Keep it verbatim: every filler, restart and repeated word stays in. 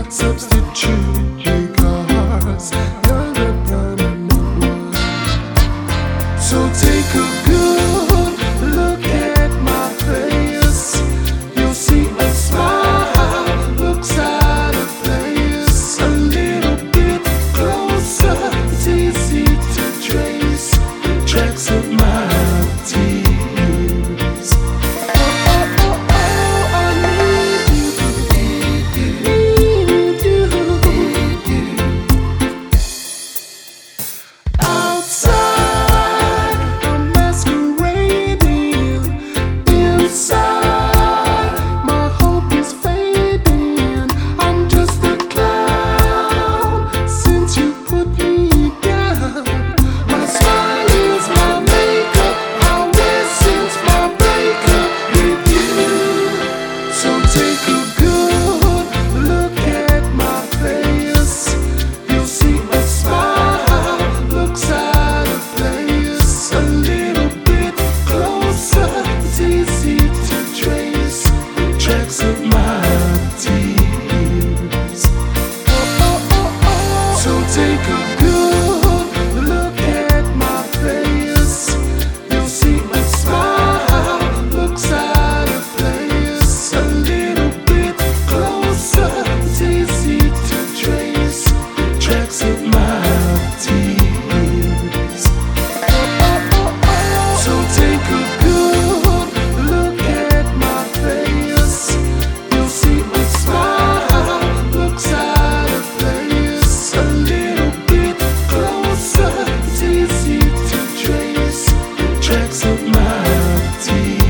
substitute because you're the permanent one. So take a good look at my face. You'll see a smile looks out of place. A little bit closer, it's easy to trace tracks of my tears. Oh, oh, oh, oh, I need you, need you, need you. Outside, I'm masquerading. Inside, my hope is fading. I'm just a clown since you put me down. My smile is my makeup. I wear since my breakup with you. So take a good look at my face. You'll see a smile looks out of place. A little bit closer, it's easy to trace tracks of my tears. Oh, oh, oh, oh. So take a good look at my face. You'll see a smile looks out of place. A little bit closer, it's easy to trace tracks of my tears. Oh, oh, oh, oh. So take a good look at my face. You'll see a smile looks out of place. A little bit closer, it's easy to trace tracks of my tears.